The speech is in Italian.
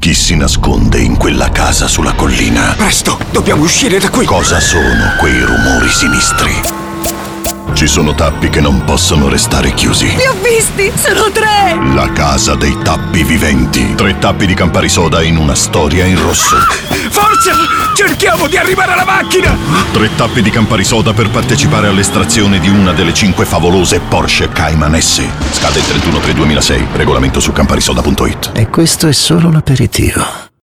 Chi si nasconde in quella casa sulla collina? Presto, dobbiamo uscire da qui. Cosa sono quei rumori sinistri? Ci sono tappi che non possono restare chiusi. Li ho visti! Sono 3! La casa dei tappi viventi. 3 tappi di Campari Soda in una storia in rosso. Forza! Cerchiamo di arrivare alla macchina! 3 tappi di Campari Soda per partecipare all'estrazione di una delle 5 favolose Porsche Cayman S. Scade il 31/3/2006. Regolamento su camparisoda.it. E questo è solo l'aperitivo.